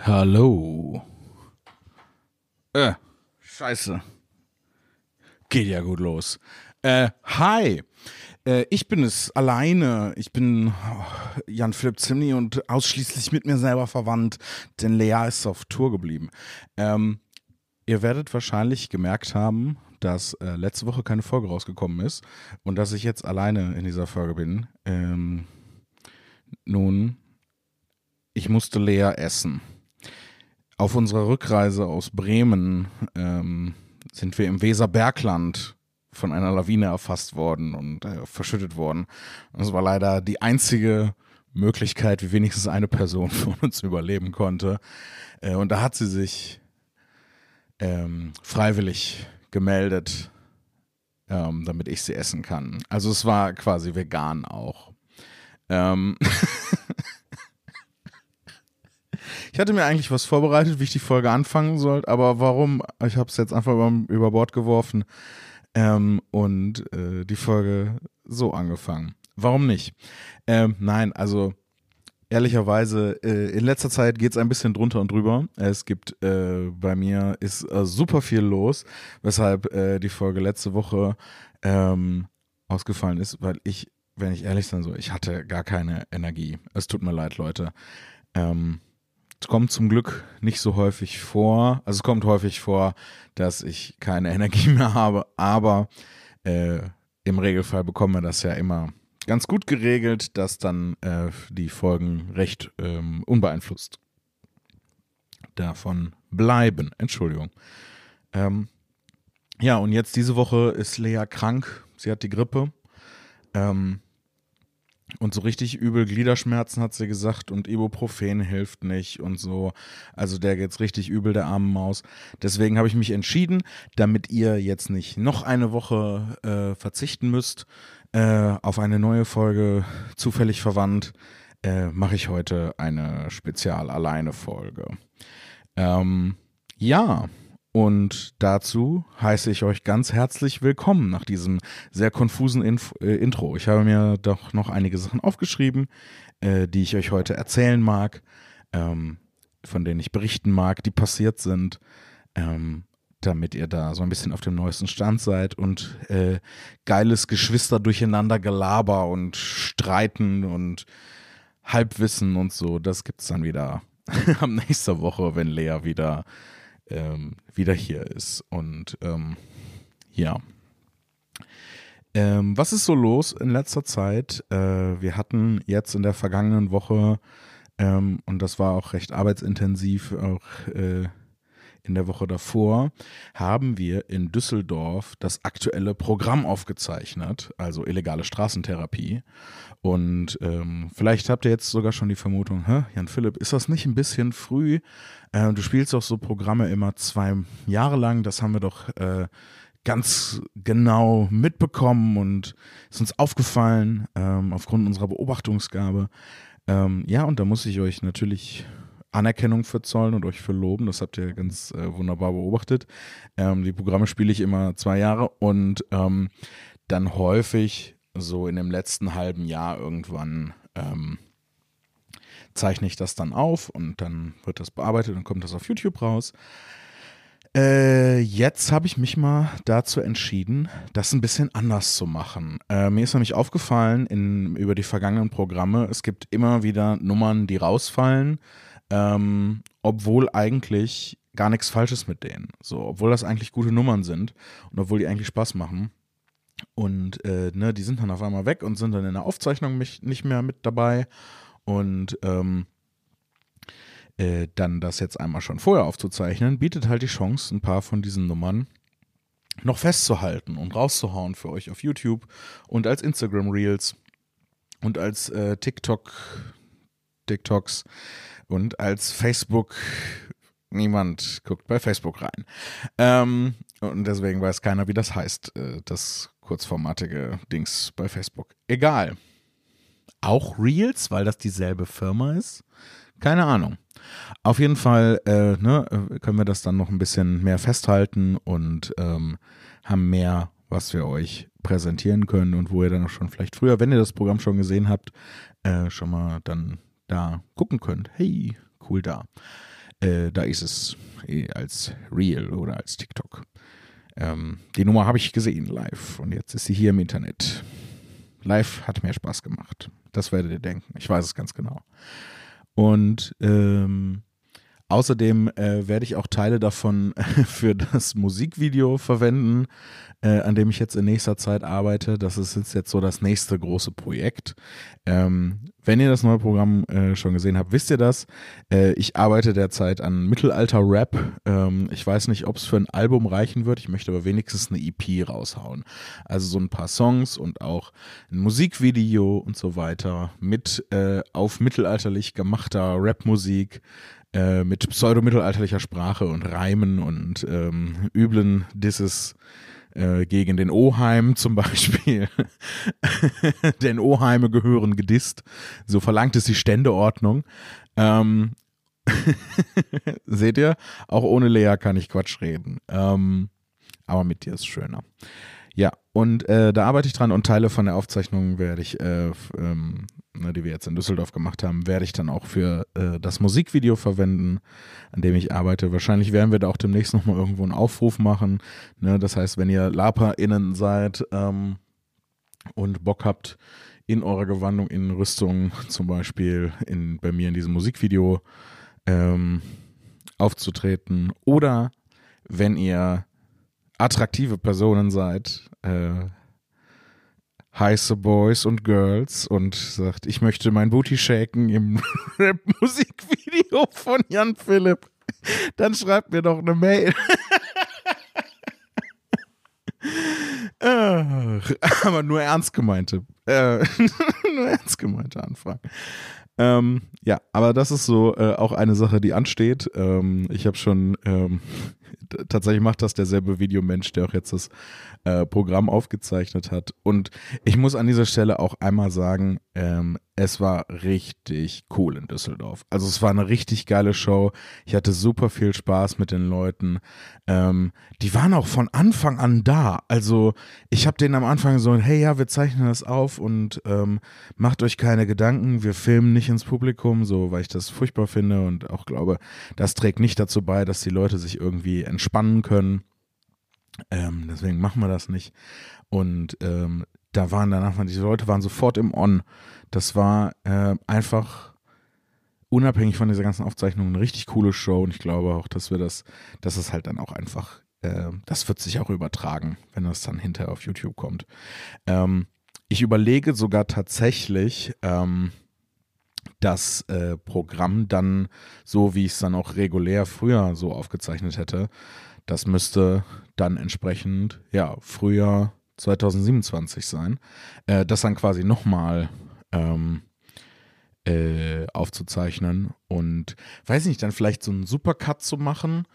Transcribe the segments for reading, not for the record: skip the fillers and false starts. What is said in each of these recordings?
Hallo. Scheiße. Geht ja gut los. Hi. Ich bin es alleine. Ich bin Jan Philipp Zimny und ausschließlich mit mir selber verwandt, denn Lea ist auf Tour geblieben. Ihr werdet wahrscheinlich gemerkt haben, dass letzte Woche keine Folge rausgekommen ist und dass ich jetzt alleine in dieser Folge bin. Nun, ich musste Lea essen. Auf unserer Rückreise aus Bremen sind wir im Weserbergland von einer Lawine erfasst worden und verschüttet worden. Das war leider die einzige Möglichkeit, wie wenigstens eine Person von uns überleben konnte. Und da hat sie sich freiwillig gemeldet, damit ich sie essen kann. Also es war quasi vegan auch. Ich hatte mir eigentlich was vorbereitet, wie ich die Folge anfangen soll, aber warum? Ich habe es jetzt einfach über Bord geworfen und die Folge so angefangen. Warum nicht? Nein, also ehrlicherweise, in letzter Zeit geht es ein bisschen drunter und drüber. Es gibt bei mir ist super viel los, weshalb die Folge letzte Woche ausgefallen ist, weil ich, wenn ich ehrlich sein soll, ich hatte gar keine Energie. Es tut mir leid, Leute. Es kommt zum Glück nicht so häufig vor. Also es kommt häufig vor, dass ich keine Energie mehr habe, aber im Regelfall bekommen wir das ja immer ganz gut geregelt, dass dann die Folgen recht unbeeinflusst davon bleiben. Entschuldigung. Ja, und jetzt diese Woche ist Lea krank. Sie hat die Grippe. Und so richtig übel Gliederschmerzen hat sie gesagt und Ibuprofen hilft nicht und so. Also der geht's richtig übel, der arme Maus. Deswegen habe ich mich entschieden, damit ihr jetzt nicht noch eine Woche verzichten müsst auf eine neue Folge zufällig verwandt, mache ich heute eine Spezial-Alleine-Folge. Ja. Und dazu heiße ich euch ganz herzlich willkommen nach diesem sehr konfusen Intro. Ich habe mir doch noch einige Sachen aufgeschrieben, die ich euch heute erzählen mag, von denen ich berichten mag, die passiert sind, damit ihr da so ein bisschen auf dem neuesten Stand seid und geiles Geschwister-Durcheinander-Gelaber und Streiten und Halbwissen und so, das gibt's dann wieder am nächster Woche, wenn Lea wieder hier ist. Und ja. Was ist so los in letzter Zeit? Wir hatten jetzt in der vergangenen Woche, und das war auch recht arbeitsintensiv, auch in der Woche davor, haben wir in Düsseldorf das aktuelle Programm aufgezeichnet, also illegale Straßentherapie. Und vielleicht habt ihr jetzt sogar schon die Vermutung, Jan Philipp, ist das nicht ein bisschen früh? Du spielst doch so Programme immer 2 Jahre lang, das haben wir doch ganz genau mitbekommen und ist uns aufgefallen aufgrund unserer Beobachtungsgabe. Ja, und da muss ich euch natürlich Anerkennung für zollen und euch für loben. Das habt ihr ganz wunderbar beobachtet. Die Programme spiele ich immer 2 Jahre und dann häufig so in dem letzten halben Jahr irgendwann zeichne ich das dann auf und dann wird das bearbeitet und kommt das auf YouTube raus. Jetzt habe ich mich mal dazu entschieden, das ein bisschen anders zu machen. Mir ist nämlich aufgefallen über die vergangenen Programme, es gibt immer wieder Nummern, die rausfallen, obwohl eigentlich gar nichts Falsches mit denen. So, obwohl das eigentlich gute Nummern sind und obwohl die eigentlich Spaß machen. Und die sind dann auf einmal weg und sind dann in der Aufzeichnung nicht mehr mit dabei. Und dann das jetzt einmal schon vorher aufzuzeichnen, bietet halt die Chance, ein paar von diesen Nummern noch festzuhalten und rauszuhauen für euch auf YouTube und als Instagram Reels und als TikToks und als Facebook. Niemand guckt bei Facebook rein. Und deswegen weiß keiner, wie das heißt, das kurzformatige Dings bei Facebook. Egal. Auch Reels, weil das dieselbe Firma ist? Keine Ahnung. Auf jeden Fall können wir das dann noch ein bisschen mehr festhalten und haben mehr, was wir euch präsentieren können und wo ihr dann auch schon vielleicht früher, wenn ihr das Programm schon gesehen habt, schon mal dann da gucken könnt. Hey, cool da. Da ist es als Reel oder als TikTok. Die Nummer habe ich gesehen live und jetzt ist sie hier im Internet. Live hat mehr Spaß gemacht. Das werdet ihr denken. Ich weiß es ganz genau. Und außerdem werde ich auch Teile davon für das Musikvideo verwenden, an dem ich jetzt in nächster Zeit arbeite. Das ist jetzt so das nächste große Projekt. Wenn ihr das neue Programm schon gesehen habt, wisst ihr das. Ich arbeite derzeit an Mittelalter-Rap. Ich weiß nicht, ob es für ein Album reichen wird. Ich möchte aber wenigstens eine EP raushauen. Also so ein paar Songs und auch ein Musikvideo und so weiter mit auf mittelalterlich gemachter Rapmusik. Mit pseudo-mittelalterlicher Sprache und Reimen und üblen Disses gegen den Oheim zum Beispiel. Denn Oheime gehören gedisst. So verlangt es die Ständeordnung. Seht ihr? Auch ohne Lea kann ich Quatsch reden. Aber mit dir ist schöner. Ja, und da arbeite ich dran und Teile von der Aufzeichnung werde ich, die wir jetzt in Düsseldorf gemacht haben, werde ich dann auch für das Musikvideo verwenden, an dem ich arbeite. Wahrscheinlich werden wir da auch demnächst nochmal irgendwo einen Aufruf machen. Ne? Das heißt, wenn ihr LaperInnen seid und Bock habt, in eurer Gewandung, in Rüstung zum Beispiel bei mir in diesem Musikvideo aufzutreten oder wenn ihr attraktive Personen seid, heiße Boys und Girls und sagt, ich möchte mein Booty shaken im Musikvideo von Jan Philipp, dann schreibt mir doch eine Mail. Aber nur ernst gemeinte Anfragen. Ja, aber das ist so auch eine Sache, die ansteht. Ich habe schon, tatsächlich macht das derselbe Videomensch, der auch jetzt das Programm aufgezeichnet hat. Und ich muss an dieser Stelle auch einmal sagen, es war richtig cool in Düsseldorf. Also es war eine richtig geile Show. Ich hatte super viel Spaß mit den Leuten. Die waren auch von Anfang an da. Also ich habe denen am Anfang so, hey ja, wir zeichnen das auf und macht euch keine Gedanken, wir filmen nicht ins Publikum, so, weil ich das furchtbar finde und auch glaube, das trägt nicht dazu bei, dass die Leute sich irgendwie entspannen können. Deswegen machen wir das nicht. Und die Leute waren sofort im On. Das war einfach unabhängig von dieser ganzen Aufzeichnung eine richtig coole Show und ich glaube auch, dass es halt dann auch einfach, das wird sich auch übertragen, wenn das dann hinterher auf YouTube kommt. Ich überlege sogar tatsächlich, das Programm dann, so wie ich es dann auch regulär früher so aufgezeichnet hätte, das müsste dann entsprechend, ja, Frühjahr 2027 sein. Das dann quasi nochmal aufzuzeichnen und, weiß nicht, dann vielleicht so einen Supercut zu machen.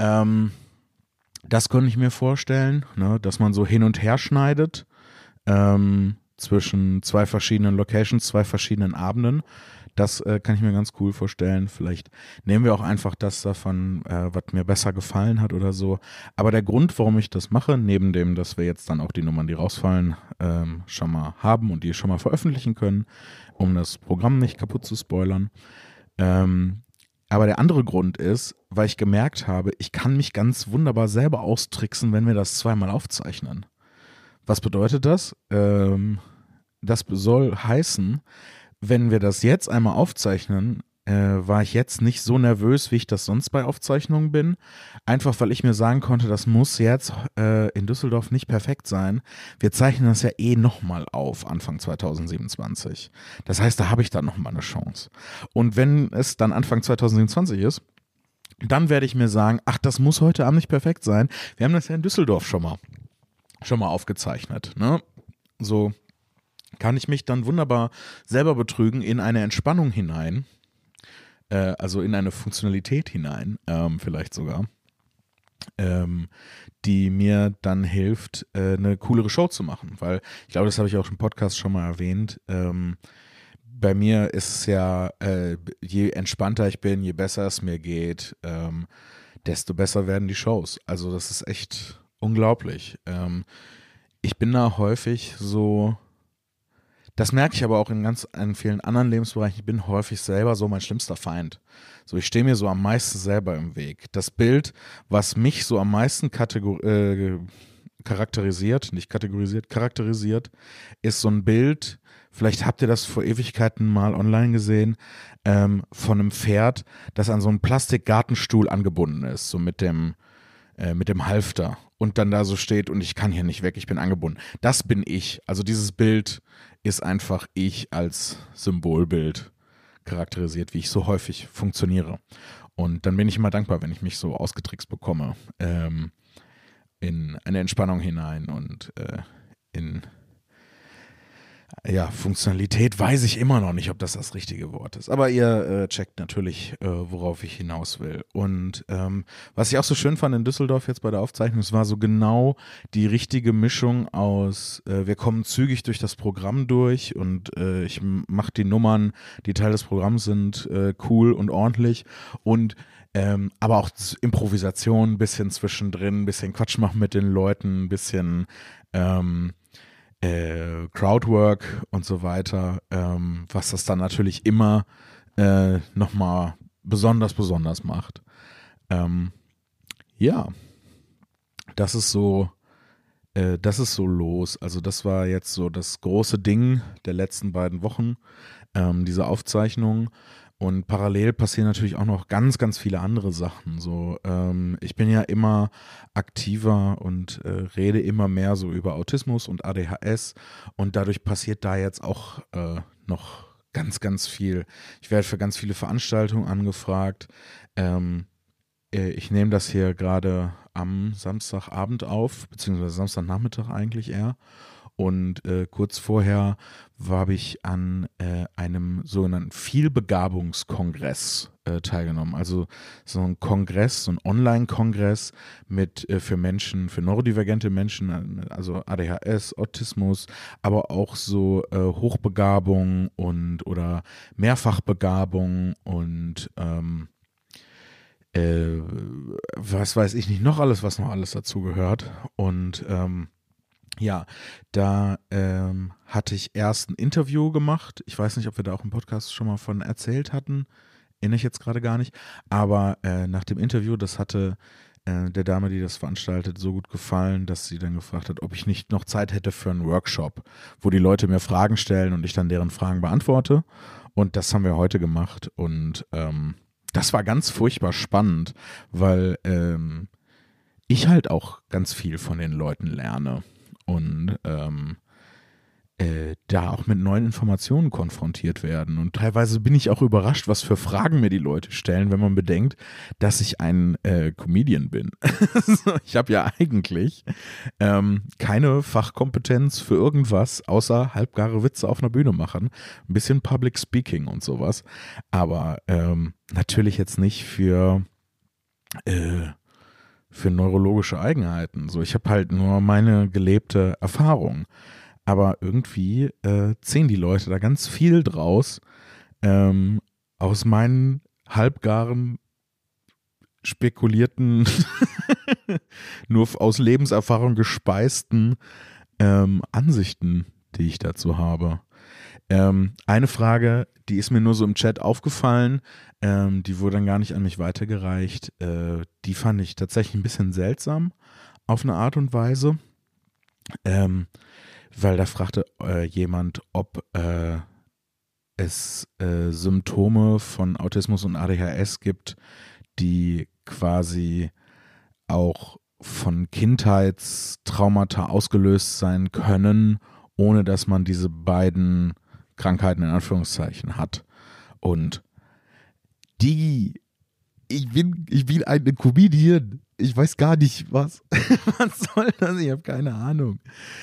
Das könnte ich mir vorstellen, ne, dass man so hin und her schneidet zwischen zwei verschiedenen Locations, zwei verschiedenen Abenden. Das kann ich mir ganz cool vorstellen. Vielleicht nehmen wir auch einfach das davon, was mir besser gefallen hat oder so. Aber der Grund, warum ich das mache, neben dem, dass wir jetzt dann auch die Nummern, die rausfallen, schon mal haben und die schon mal veröffentlichen können, um das Programm nicht kaputt zu spoilern. Aber der andere Grund ist, weil ich gemerkt habe, ich kann mich ganz wunderbar selber austricksen, wenn wir das zweimal aufzeichnen. Was bedeutet das? Das soll heißen, wenn wir das jetzt einmal aufzeichnen, war ich jetzt nicht so nervös, wie ich das sonst bei Aufzeichnungen bin. Einfach, weil ich mir sagen konnte, das muss jetzt in Düsseldorf nicht perfekt sein. Wir zeichnen das ja eh nochmal auf, Anfang 2027. Das heißt, da habe ich dann nochmal eine Chance. Und wenn es dann Anfang 2027 ist, dann werde ich mir sagen, ach, das muss heute Abend nicht perfekt sein. Wir haben das ja in Düsseldorf schon mal aufgezeichnet, ne? So kann ich mich dann wunderbar selber betrügen in eine Entspannung hinein, also in eine Funktionalität hinein, vielleicht sogar, die mir dann hilft, eine coolere Show zu machen, weil ich glaube, das habe ich auch im Podcast schon mal erwähnt. Bei mir ist es ja, je entspannter ich bin, je besser es mir geht, desto besser werden die Shows. Also das ist echt unglaublich. Ich bin da häufig so, das merke ich aber auch in vielen anderen Lebensbereichen. Ich bin häufig selber so mein schlimmster Feind. So, ich stehe mir so am meisten selber im Weg. Das Bild, was mich so am meisten charakterisiert, nicht kategorisiert, charakterisiert, ist so ein Bild, vielleicht habt ihr das vor Ewigkeiten mal online gesehen, von einem Pferd, das an so einen Plastikgartenstuhl angebunden ist, so mit dem Halfter und dann da so steht und ich kann hier nicht weg, ich bin angebunden. Das bin ich. Also dieses Bild ist einfach ich als Symbolbild charakterisiert, wie ich so häufig funktioniere. Und dann bin ich immer dankbar, wenn ich mich so ausgetrickst bekomme, in eine Entspannung hinein und in Funktionalität weiß ich immer noch nicht, ob das richtige Wort ist. Aber ihr checkt natürlich, worauf ich hinaus will. Und was ich auch so schön fand in Düsseldorf jetzt bei der Aufzeichnung, es war so genau die richtige Mischung aus, wir kommen zügig durch das Programm durch und ich mache die Nummern, die Teil des Programms sind, cool und ordentlich und aber auch Improvisation, ein bisschen zwischendrin, ein bisschen Quatsch machen mit den Leuten, ein bisschen Crowdwork und so weiter, was das dann natürlich immer nochmal besonders macht. Ja, das ist so los. Also das war jetzt so das große Ding der letzten beiden Wochen, diese Aufzeichnung. Und parallel passieren natürlich auch noch ganz viele andere Sachen. So, ich bin ja immer aktiver und rede immer mehr so über Autismus und ADHS und dadurch passiert da jetzt auch noch ganz viel. Ich werde für ganz viele Veranstaltungen angefragt. Ich nehme das hier gerade am Samstagabend auf, beziehungsweise Samstagnachmittag eigentlich eher. Und kurz vorher habe ich an einem sogenannten Vielbegabungskongress teilgenommen. Also so ein Kongress, so ein Online-Kongress mit für Menschen, für neurodivergente Menschen, also ADHS, Autismus, aber auch so Hochbegabung oder Mehrfachbegabung und was weiß ich nicht, was noch alles dazu gehört. Und ja, da hatte ich erst ein Interview gemacht. Ich weiß nicht, ob wir da auch im Podcast schon mal von erzählt hatten. Erinnere ich jetzt gerade gar nicht. Aber nach dem Interview, das hatte der Dame, die das veranstaltet, so gut gefallen, dass sie dann gefragt hat, ob ich nicht noch Zeit hätte für einen Workshop, wo die Leute mir Fragen stellen und ich dann deren Fragen beantworte. Und das haben wir heute gemacht. Und das war ganz furchtbar spannend, weil ich halt auch ganz viel von den Leuten lerne. Und da auch mit neuen Informationen konfrontiert werden. Und teilweise bin ich auch überrascht, was für Fragen mir die Leute stellen, wenn man bedenkt, dass ich ein Comedian bin. Ich habe ja eigentlich keine Fachkompetenz für irgendwas, außer halbgare Witze auf einer Bühne machen. Ein bisschen Public Speaking und sowas. Aber natürlich jetzt nicht für neurologische Eigenheiten. So, ich habe halt nur meine gelebte Erfahrung. Aber irgendwie ziehen die Leute da ganz viel draus aus meinen halbgaren, spekulierten, nur aus Lebenserfahrung gespeisten Ansichten, die ich dazu habe. Eine Frage, die ist mir nur so im Chat aufgefallen, die wurde dann gar nicht an mich weitergereicht. Die fand ich tatsächlich ein bisschen seltsam auf eine Art und Weise, weil da fragte jemand, ob es Symptome von Autismus und ADHS gibt, die quasi auch von Kindheitstraumata ausgelöst sein können, ohne dass man diese beiden Krankheiten in Anführungszeichen hat. Und ich bin eine Comedian. Ich weiß gar nicht, was soll das? Ich habe keine Ahnung.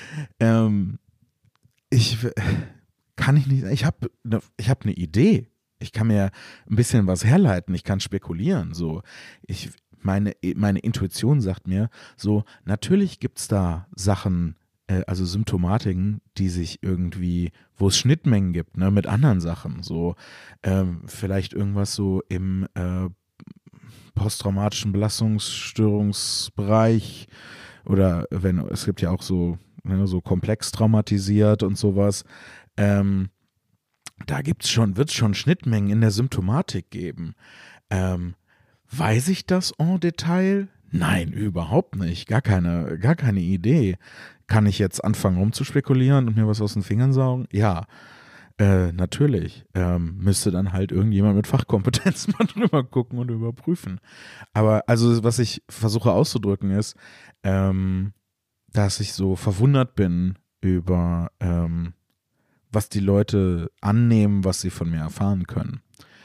Ich habe eine Idee. Ich kann mir ein bisschen was herleiten. Ich kann spekulieren. So, meine Intuition sagt mir so, natürlich gibt es da Sachen, also Symptomatiken, die sich irgendwie, wo es Schnittmengen gibt, ne, mit anderen Sachen, so vielleicht irgendwas so im posttraumatischen Belastungsstörungsbereich oder es gibt ja auch so, ne, so komplex traumatisiert und sowas, Da wird es schon Schnittmengen in der Symptomatik geben. Weiß ich das en Detail? Nein, überhaupt nicht. Gar keine Idee. Kann ich jetzt anfangen rumzuspekulieren und mir was aus den Fingern saugen? Ja, natürlich. Müsste dann halt irgendjemand mit Fachkompetenz mal drüber gucken und überprüfen. Aber also, was ich versuche auszudrücken ist, dass ich so verwundert bin über was die Leute annehmen, was sie von mir erfahren können.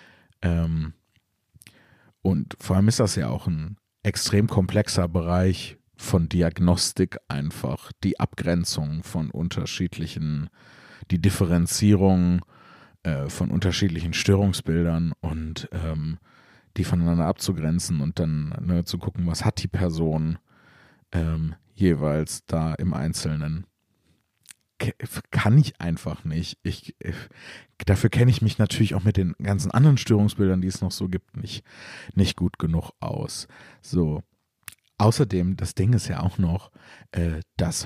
Und vor allem ist das ja auch ein extrem komplexer Bereich von Diagnostik einfach. Die Abgrenzung von unterschiedlichen, die Differenzierung von unterschiedlichen Störungsbildern und die voneinander abzugrenzen und dann zu gucken, was hat die Person jeweils da im Einzelnen. Kann ich einfach nicht. Dafür kenne ich mich natürlich auch mit den ganzen anderen Störungsbildern, die es noch so gibt, nicht gut genug aus. So. Außerdem, das Ding ist ja auch noch, dass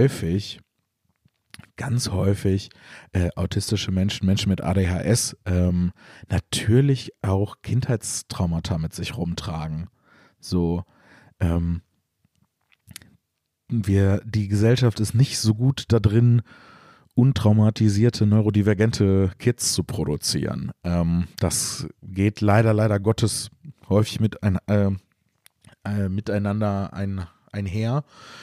ganz häufig autistische Menschen mit ADHS natürlich auch Kindheitstraumata mit sich rumtragen. So, die Gesellschaft ist nicht so gut da drin, untraumatisierte, neurodivergente Kids zu produzieren. Das geht leider Gottes häufig miteinander einher.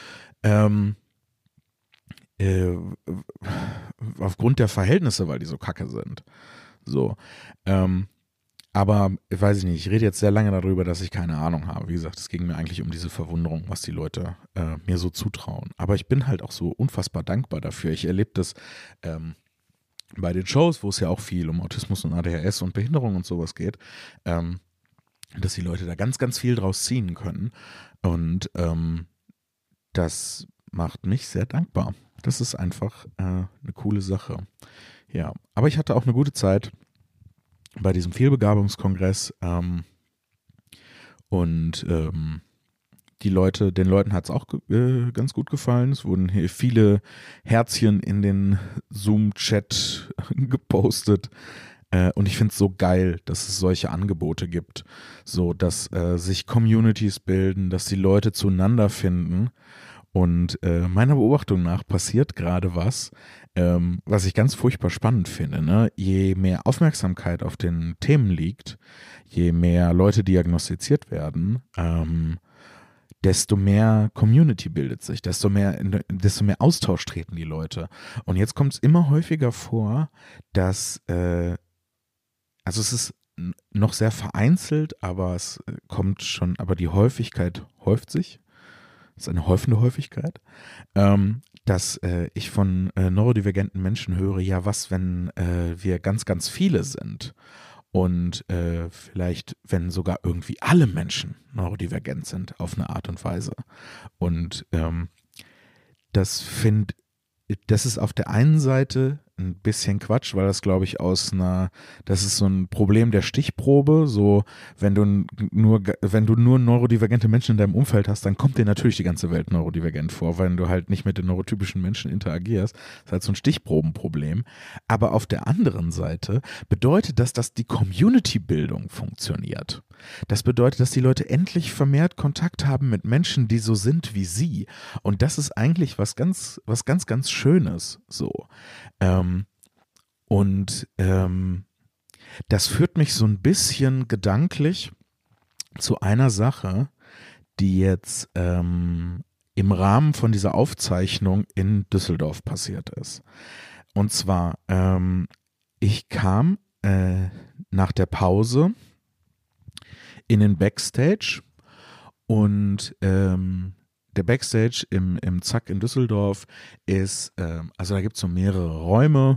Aufgrund der Verhältnisse, weil die so kacke sind. So. Aber, weiß ich nicht, ich rede jetzt sehr lange darüber, dass ich keine Ahnung habe. Wie gesagt, es ging mir eigentlich um diese Verwunderung, was die Leute mir so zutrauen. Aber ich bin halt auch so unfassbar dankbar dafür. Ich erlebe das bei den Shows, wo es ja auch viel um Autismus und ADHS und Behinderung und sowas geht, dass die Leute da ganz, ganz viel draus ziehen können. Und das macht mich sehr dankbar. Das ist einfach eine coole Sache. Ja, aber ich hatte auch eine gute Zeit bei diesem Vielbegabungskongress und den Leuten hat es auch ganz gut gefallen. Es wurden hier viele Herzchen in den Zoom-Chat gepostet und ich finde es so geil, dass es solche Angebote gibt, so dass sich Communities bilden, dass die Leute zueinander finden. Und meiner Beobachtung nach passiert gerade was ich ganz furchtbar spannend finde. Ne? Je mehr Aufmerksamkeit auf den Themen liegt, je mehr Leute diagnostiziert werden, desto mehr Community bildet sich, desto mehr Austausch treten die Leute. Und jetzt kommt es immer häufiger vor, dass, also es ist noch sehr vereinzelt, aber aber die Häufigkeit häuft sich. Das ist eine häufende Häufigkeit, dass ich von neurodivergenten Menschen höre, ja, was, wenn wir ganz, ganz viele sind und vielleicht, wenn sogar irgendwie alle Menschen neurodivergent sind auf eine Art und Weise. Und das ist auf der einen Seite ein bisschen Quatsch, weil das, glaube ich, das ist so ein Problem der Stichprobe, so wenn du nur neurodivergente Menschen in deinem Umfeld hast, dann kommt dir natürlich die ganze Welt neurodivergent vor, weil du halt nicht mit den neurotypischen Menschen interagierst. Das ist halt so ein Stichprobenproblem. Aber auf der anderen Seite bedeutet das, dass die Community-Bildung funktioniert. Das bedeutet, dass die Leute endlich vermehrt Kontakt haben mit Menschen, die so sind wie sie. Und das ist eigentlich was ganz, ganz Schönes, so. Das führt mich so ein bisschen gedanklich zu einer Sache, die jetzt im Rahmen von dieser Aufzeichnung in Düsseldorf passiert ist. Und zwar, ich kam nach der Pause in den Backstage und der Backstage im Zack in Düsseldorf ist, also da gibt es so mehrere Räume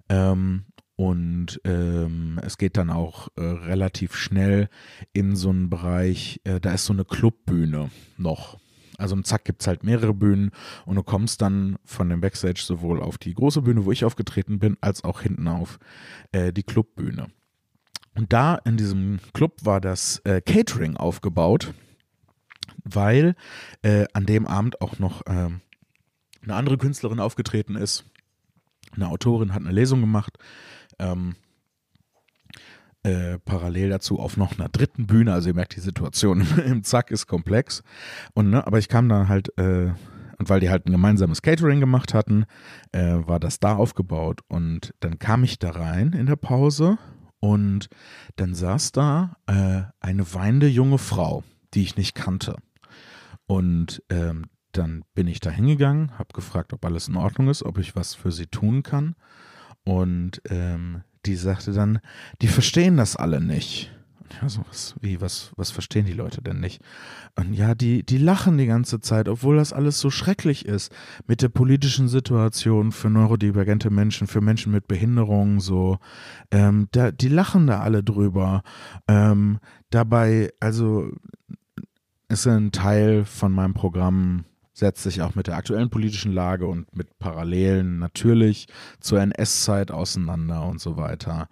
und es geht dann auch relativ schnell in so einen Bereich, da ist so eine Clubbühne noch. Also im Zack gibt es halt mehrere Bühnen und du kommst dann von dem Backstage sowohl auf die große Bühne, wo ich aufgetreten bin, als auch hinten auf die Clubbühne. Und da in diesem Club war das Catering aufgebaut, weil an dem Abend auch noch eine andere Künstlerin aufgetreten ist Eine Autorin hat eine Lesung gemacht, parallel dazu auf noch einer dritten Bühne, also ihr merkt, die Situation im Zack ist komplex. Und aber ich kam dann halt, und weil die halt ein gemeinsames Catering gemacht hatten, war das da aufgebaut. Und dann kam ich da rein in der Pause und dann saß da eine weinende junge Frau, die ich nicht kannte. Und dann bin ich da hingegangen, habe gefragt, ob alles in Ordnung ist, ob ich was für sie tun kann. Und die sagte dann, die verstehen das alle nicht. Und ja, so was verstehen die Leute denn nicht? Und ja, die lachen die ganze Zeit, obwohl das alles so schrecklich ist mit der politischen Situation für neurodivergente Menschen, für Menschen mit Behinderungen, so. Die lachen da alle drüber. Dabei, also ist ein Teil von meinem Programm, setzt sich auch mit der aktuellen politischen Lage und mit Parallelen natürlich zur NS-Zeit auseinander und so weiter.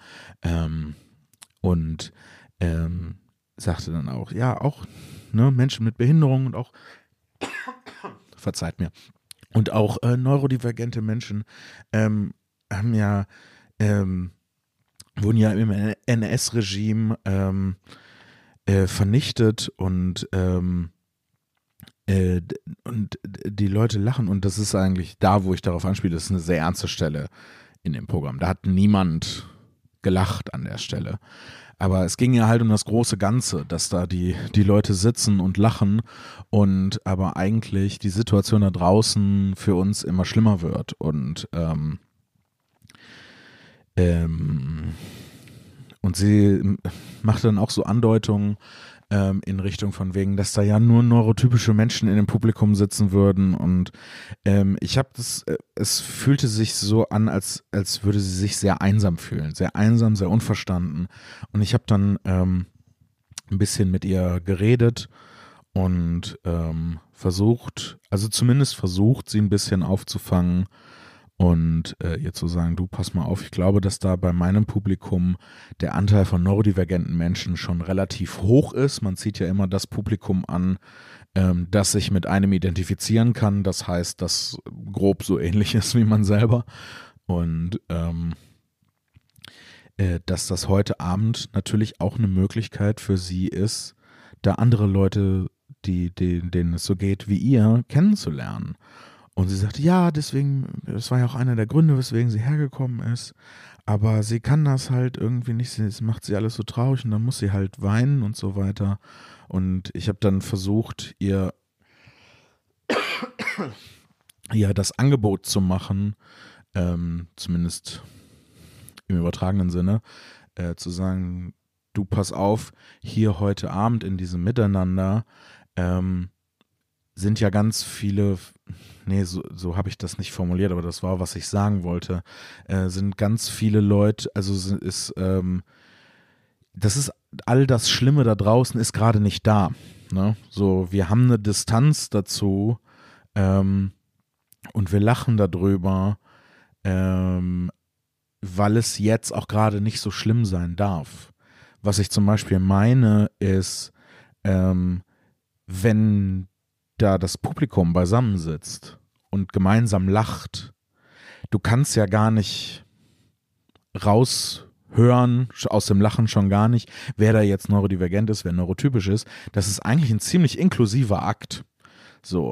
Sagte dann auch, ja, auch Menschen mit Behinderungen und auch, verzeiht mir, und auch neurodivergente Menschen haben ja, wurden ja im NS-Regime vernichtet und die Leute lachen und das ist eigentlich da, wo ich darauf anspiele, das ist eine sehr ernste Stelle in dem Programm. Da hat niemand gelacht an der Stelle. Aber es ging ja halt um das große Ganze, dass da die Leute sitzen und lachen und aber eigentlich die Situation da draußen für uns immer schlimmer wird und sie machte dann auch so Andeutungen in Richtung von wegen, dass da ja nur neurotypische Menschen in dem Publikum sitzen würden und ich habe es fühlte sich so an, als würde sie sich sehr einsam fühlen, sehr einsam, sehr unverstanden und ich habe dann ein bisschen mit ihr geredet und zumindest versucht, sie ein bisschen aufzufangen und ihr zu sagen, du, pass mal auf, ich glaube, dass da bei meinem Publikum der Anteil von neurodivergenten Menschen schon relativ hoch ist. Man zieht ja immer das Publikum an, das sich mit einem identifizieren kann. Das heißt, das grob so ähnlich ist wie man selber. Und dass das heute Abend natürlich auch eine Möglichkeit für sie ist, da andere Leute, denen es so geht wie ihr, kennenzulernen. Und sie sagte, ja, deswegen, das war ja auch einer der Gründe, weswegen sie hergekommen ist. Aber sie kann das halt irgendwie nicht, es macht sie alles so traurig und dann muss sie halt weinen und so weiter. Und ich habe dann versucht, ihr das Angebot zu machen, zumindest im übertragenen Sinne, zu sagen, du, pass auf, hier heute Abend in diesem Miteinander sind ja ganz viele, so habe ich das nicht formuliert, aber das war, was ich sagen wollte, sind ganz viele Leute, also das ist all das Schlimme da draußen ist gerade nicht da. Ne? So, wir haben eine Distanz dazu und wir lachen darüber, weil es jetzt auch gerade nicht so schlimm sein darf. Was ich zum Beispiel meine, ist, wenn da das Publikum beisammensitzt und gemeinsam lacht, du kannst ja gar nicht raushören, aus dem Lachen schon gar nicht, wer da jetzt neurodivergent ist, wer neurotypisch ist. Das ist eigentlich ein ziemlich inklusiver Akt. So,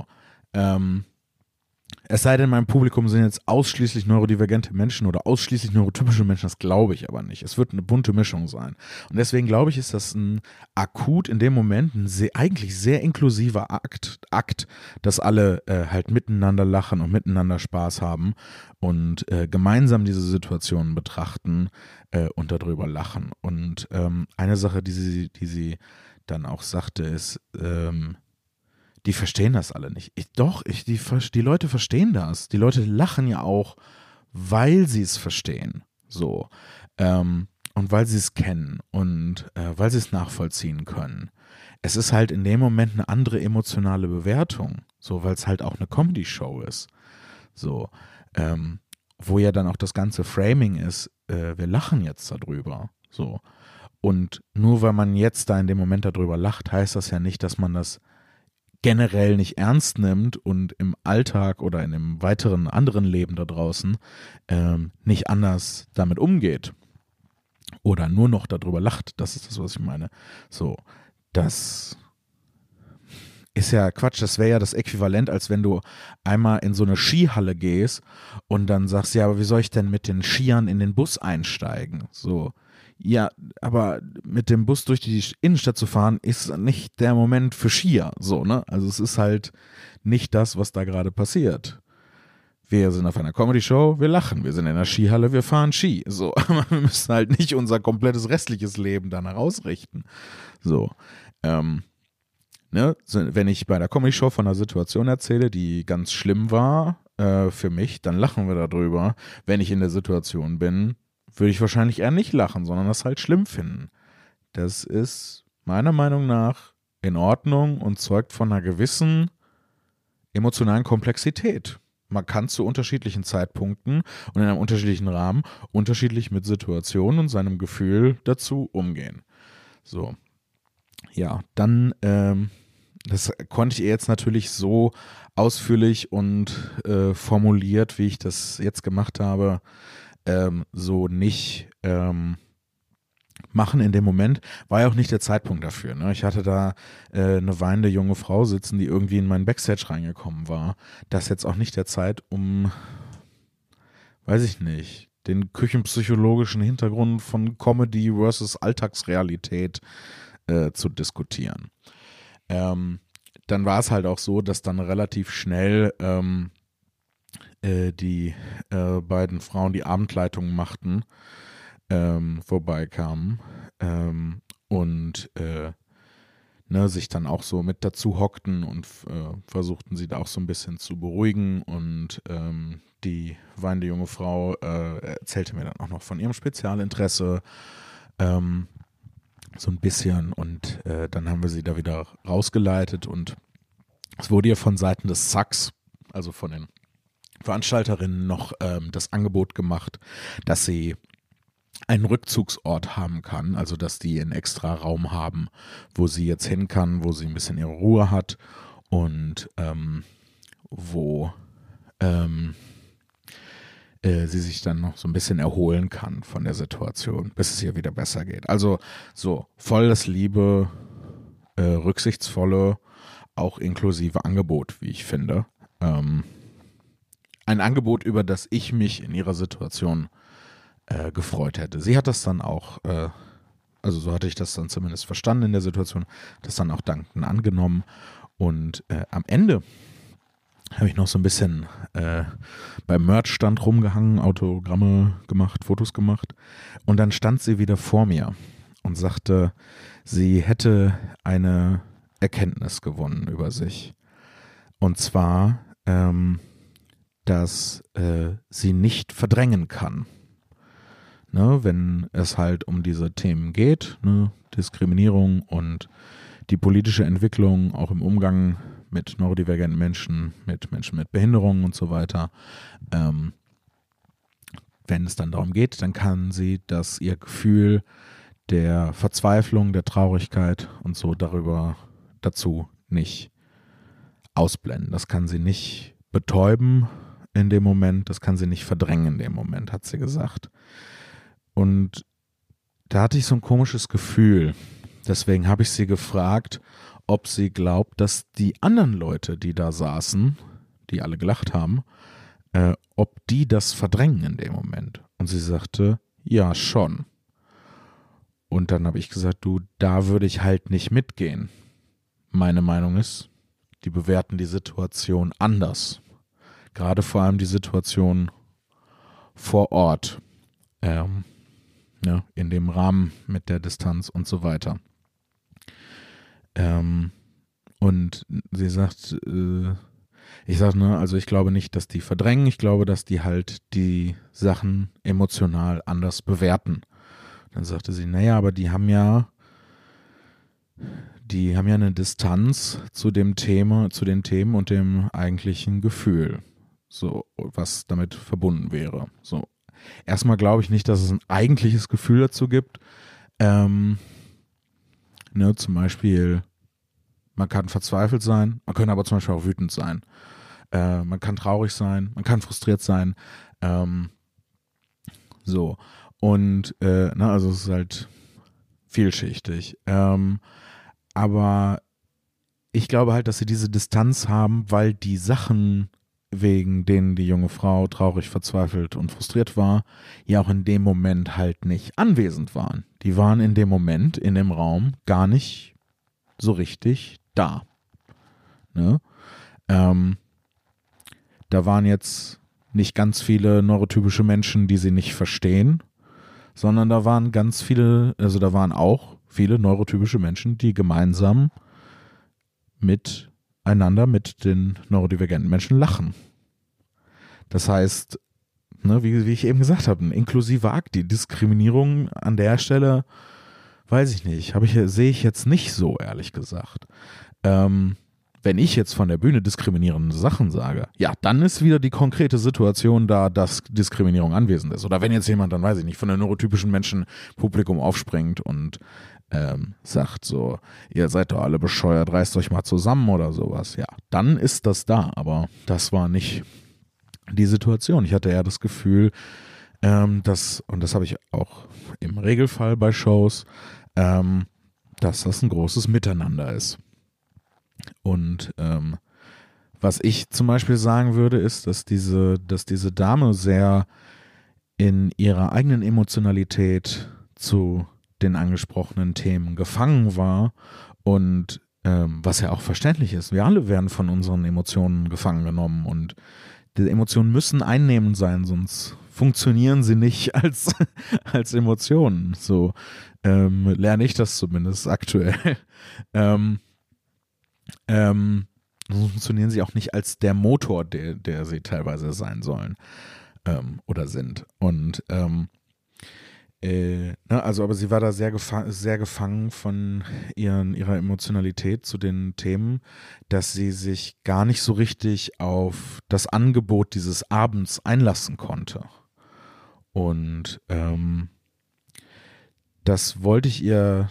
es sei denn, mein Publikum sind jetzt ausschließlich neurodivergente Menschen oder ausschließlich neurotypische Menschen, das glaube ich aber nicht. Es wird eine bunte Mischung sein. Und deswegen glaube ich, ist das ein akut in dem Moment ein eigentlich sehr inklusiver Akt, dass alle halt miteinander lachen und miteinander Spaß haben und gemeinsam diese Situationen betrachten und darüber lachen. Und eine Sache, die sie dann auch sagte, ist, die verstehen das alle nicht. Die Leute verstehen das. Die Leute lachen ja auch, weil sie es verstehen. So. Und weil sie es kennen und weil sie es nachvollziehen können. Es ist halt in dem Moment eine andere emotionale Bewertung. So, weil es halt auch eine Comedy-Show ist. So. Wo ja dann auch das ganze Framing ist, wir lachen jetzt darüber. So. Und nur weil man jetzt da in dem Moment darüber lacht, heißt das ja nicht, dass man das generell nicht ernst nimmt und im Alltag oder in einem weiteren anderen Leben da draußen nicht anders damit umgeht oder nur noch darüber lacht, das ist das, was ich meine. So, das ist ja Quatsch, das wäre ja das Äquivalent, als wenn du einmal in so eine Skihalle gehst und dann sagst, ja, aber wie soll ich denn mit den Skiern in den Bus einsteigen? So, ja, aber mit dem Bus durch die Innenstadt zu fahren, ist nicht der Moment für Skier, so, ne? Also es ist halt nicht das, was da gerade passiert. Wir sind auf einer Comedy-Show, wir lachen, wir sind in der Skihalle, wir fahren Ski, so, aber wir müssen halt nicht unser komplettes restliches Leben danach ausrichten, so, ne, wenn ich bei der Comedy-Show von einer Situation erzähle, die ganz schlimm war für mich, dann lachen wir darüber. Wenn ich in der Situation bin, würde ich wahrscheinlich eher nicht lachen, sondern das halt schlimm finden. Das ist meiner Meinung nach in Ordnung und zeugt von einer gewissen emotionalen Komplexität. Man kann zu unterschiedlichen Zeitpunkten und in einem unterschiedlichen Rahmen unterschiedlich mit Situationen und seinem Gefühl dazu umgehen. So. Ja, dann, das konnte ich jetzt natürlich so ausführlich und formuliert, wie ich das jetzt gemacht habe, so nicht machen in dem Moment. War ja auch nicht der Zeitpunkt dafür. Ne? Ich hatte da eine weinende junge Frau sitzen, die irgendwie in meinen Backstage reingekommen war. Das ist jetzt auch nicht der Zeit, um, weiß ich nicht, den küchenpsychologischen Hintergrund von Comedy versus Alltagsrealität zu diskutieren. Dann war es halt auch so, dass dann relativ schnell die beiden Frauen, die Abendleitung machten, vorbeikamen und ne, sich dann auch so mit dazu hockten und versuchten sie da auch so ein bisschen zu beruhigen und die weinende junge Frau erzählte mir dann auch noch von ihrem Spezialinteresse so ein bisschen und dann haben wir sie da wieder rausgeleitet und es wurde ihr von Seiten des SACs, also von den Veranstalterinnen, noch das Angebot gemacht, dass sie einen Rückzugsort haben kann, also dass die einen extra Raum haben, wo sie jetzt hin kann, wo sie ein bisschen ihre Ruhe hat und wo sie sich dann noch so ein bisschen erholen kann von der Situation, bis es ihr wieder besser geht. Also so voll das liebe, rücksichtsvolle, auch inklusive Angebot, wie ich finde. Ein Angebot, über das ich mich in ihrer Situation gefreut hätte. Sie hat das dann auch, also so hatte ich das dann zumindest verstanden in der Situation, das dann auch dankend angenommen und am Ende habe ich noch so ein bisschen beim Merch-Stand rumgehangen, Autogramme gemacht, Fotos gemacht und dann stand sie wieder vor mir und sagte, sie hätte eine Erkenntnis gewonnen über sich und zwar, dass sie nicht verdrängen kann. Ne, wenn es halt um diese Themen geht, ne, Diskriminierung und die politische Entwicklung auch im Umgang mit neurodivergenten Menschen, mit Menschen mit Behinderungen und so weiter. Wenn es dann darum geht, dann kann sie das ihr Gefühl der Verzweiflung, der Traurigkeit und so dazu nicht ausblenden. Das kann sie nicht betäuben in dem Moment, das kann sie nicht verdrängen in dem Moment, hat sie gesagt. Und da hatte ich so ein komisches Gefühl. Deswegen habe ich sie gefragt, ob sie glaubt, dass die anderen Leute, die da saßen, die alle gelacht haben, ob die das verdrängen in dem Moment. Und sie sagte, ja, schon. Und dann habe ich gesagt, du, da würde ich halt nicht mitgehen. Meine Meinung ist, die bewerten die Situation anders. Gerade vor allem die Situation vor Ort. Ja, in dem Rahmen mit der Distanz und so weiter. Und sie sagt, ich sage, ne, also ich glaube nicht, dass die verdrängen, ich glaube, dass die halt die Sachen emotional anders bewerten. Dann sagte sie, naja, aber die haben ja eine Distanz zu dem Thema, zu den Themen und dem eigentlichen Gefühl, so, was damit verbunden wäre. So. Erstmal glaube ich nicht, dass es ein eigentliches Gefühl dazu gibt. Ne, zum Beispiel Man kann verzweifelt sein, man kann aber zum Beispiel auch wütend sein. Man kann traurig sein, man kann frustriert sein. So. Und also es ist halt vielschichtig. Aber ich glaube halt, dass sie diese Distanz haben, weil die Sachen, wegen denen die junge Frau traurig, verzweifelt und frustriert war, ja auch in dem Moment halt nicht anwesend waren. Die waren in dem Moment, in dem Raum, gar nicht so richtig da. Ne? Da waren jetzt nicht ganz viele neurotypische Menschen, die sie nicht verstehen, sondern da waren ganz viele, also da waren auch viele neurotypische Menschen, die gemeinsam miteinander, mit den neurodivergenten Menschen lachen. Das heißt, ne, wie ich eben gesagt habe, ein inklusiver Akt, die Diskriminierung an der Stelle, weiß ich nicht, sehe ich jetzt nicht so, ehrlich gesagt. Wenn ich jetzt von der Bühne diskriminierende Sachen sage, ja, dann ist wieder die konkrete Situation da, dass Diskriminierung anwesend ist. Oder wenn jetzt jemand, dann weiß ich nicht, von der neurotypischen Menschen Publikum aufspringt und sagt so, ihr seid doch alle bescheuert, reißt euch mal zusammen oder sowas. Ja, dann ist das da, aber das war nicht die Situation. Ich hatte eher das Gefühl, und das habe ich auch im Regelfall bei Shows, dass das ein großes Miteinander ist. Und was ich zum Beispiel sagen würde, ist, dass diese Dame sehr in ihrer eigenen Emotionalität zu den angesprochenen Themen gefangen war und was ja auch verständlich ist. Wir alle werden von unseren Emotionen gefangen genommen und die Emotionen müssen einnehmend sein, sonst funktionieren sie nicht als Emotionen. So lerne ich das zumindest aktuell. Funktionieren sie auch nicht als der Motor, der sie teilweise sein sollen oder sind. Und aber sie war da sehr gefangen von ihrer Emotionalität zu den Themen, dass sie sich gar nicht so richtig auf das Angebot dieses Abends einlassen konnte. Und das wollte ich ihr,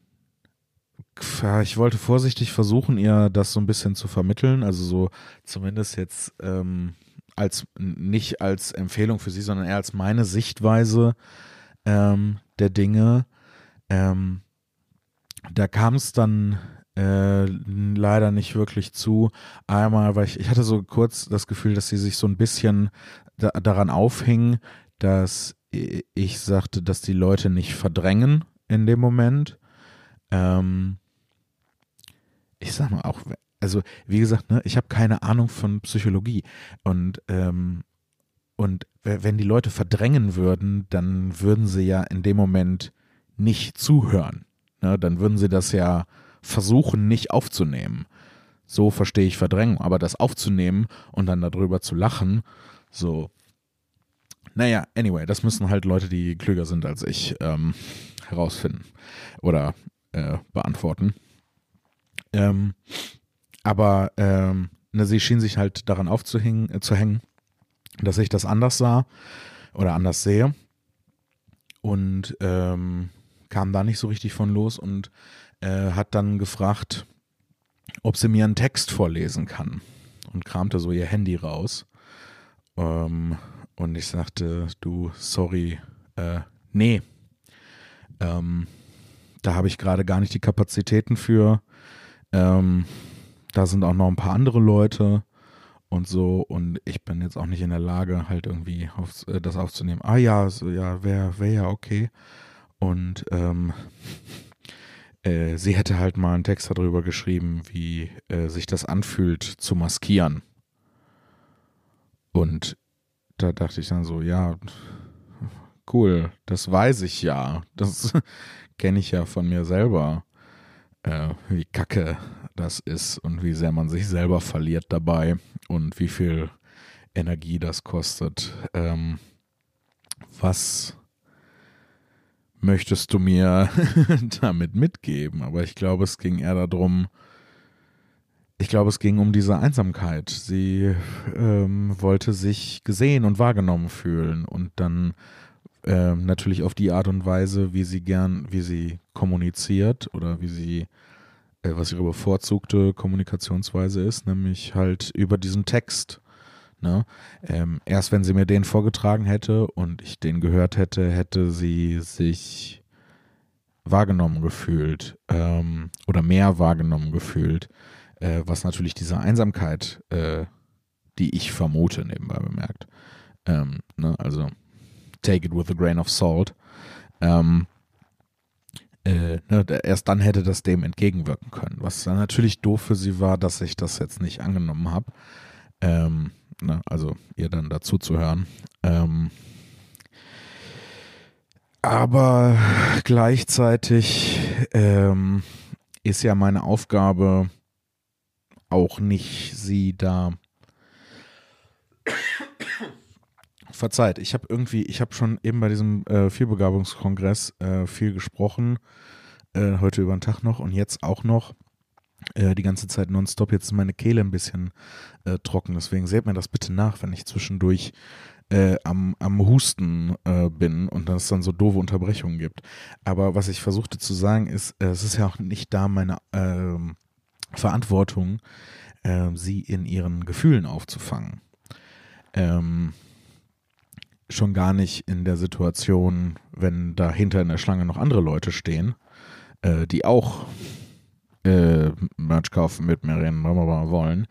ich wollte vorsichtig versuchen, ihr das so ein bisschen zu vermitteln, also so zumindest jetzt nicht als Empfehlung für sie, sondern eher als meine Sichtweise der Dinge. Da kam es dann leider nicht wirklich zu. Einmal, weil ich hatte so kurz das Gefühl, dass sie sich so ein bisschen daran aufhing, dass ich sagte, dass die Leute nicht verdrängen in dem Moment. Ich sag mal auch, also wie gesagt, ne, ich habe keine Ahnung von Psychologie und wenn die Leute verdrängen würden, dann würden sie ja in dem Moment nicht zuhören. Ne? Dann würden sie das ja versuchen, nicht aufzunehmen. So verstehe ich Verdrängung. Aber das aufzunehmen und dann darüber zu lachen, so. Naja, anyway, das müssen halt Leute, die klüger sind als ich, herausfinden oder beantworten. Aber sie schien sich halt daran aufzuhängen, dass ich das anders sah oder anders sehe und kam da nicht so richtig von los und hat dann gefragt, ob sie mir einen Text vorlesen kann und kramte so ihr Handy raus und ich sagte, du, sorry, nee, da habe ich gerade gar nicht die Kapazitäten für, da sind auch noch ein paar andere Leute und so und ich bin jetzt auch nicht in der Lage, halt irgendwie das aufzunehmen. Ah ja, so, ja, wäre ja okay. Und sie hätte halt mal einen Text darüber geschrieben, wie sich das anfühlt zu maskieren. Und da dachte ich dann so, ja, cool, das weiß ich ja. Das kenne ich ja von mir selber, wie kacke das ist und wie sehr man sich selber verliert dabei und wie viel Energie das kostet. Was möchtest du mir damit mitgeben? Aber ich glaube, es ging eher darum, es ging um diese Einsamkeit. Sie wollte sich gesehen und wahrgenommen fühlen und dann natürlich auf die Art und Weise, wie sie kommuniziert oder wie sie was ihre bevorzugte Kommunikationsweise ist, nämlich halt über diesen Text. Ne? Erst wenn sie mir den vorgetragen hätte und ich den gehört hätte, hätte sie sich wahrgenommen gefühlt oder mehr wahrgenommen gefühlt, was natürlich diese Einsamkeit, die ich vermute, nebenbei bemerkt, ne? Also take it with a grain of salt, ne? Erst dann hätte das dem entgegenwirken können, was dann natürlich doof für sie war, dass ich das jetzt nicht angenommen habe, ne? Also ihr dann dazu zu hören. Aber gleichzeitig ist ja meine Aufgabe auch nicht, sie da. Verzeiht, ich habe schon eben bei diesem Vielbegabungskongress viel gesprochen, heute über den Tag noch und jetzt auch noch die ganze Zeit nonstop. Jetzt ist meine Kehle ein bisschen trocken, deswegen seht mir das bitte nach, wenn ich zwischendurch am Husten bin und dass es dann so doofe Unterbrechungen gibt. Aber was ich versuchte zu sagen ist, es ist ja auch nicht da meine Verantwortung, sie in ihren Gefühlen aufzufangen. Schon gar nicht in der Situation, wenn dahinter in der Schlange noch andere Leute stehen, die auch Merch kaufen, mit mir reden, wollen.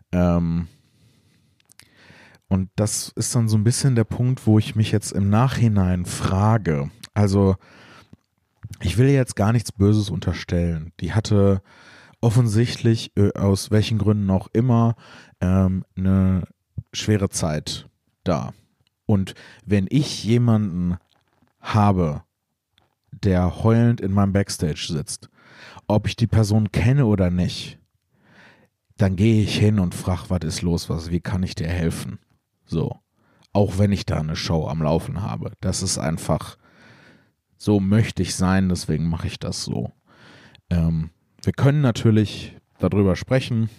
Und das ist dann so ein bisschen der Punkt, wo ich mich jetzt im Nachhinein frage. Also ich will jetzt gar nichts Böses unterstellen. Die hatte offensichtlich, aus welchen Gründen auch immer, eine schwere Zeit da. Und wenn ich jemanden habe, der heulend in meinem Backstage sitzt, ob ich die Person kenne oder nicht, dann gehe ich hin und frage, was ist los, wie kann ich dir helfen? So, auch wenn ich da eine Show am Laufen habe. Das ist einfach, so möchte ich sein, deswegen mache ich das so. Wir können natürlich darüber sprechen,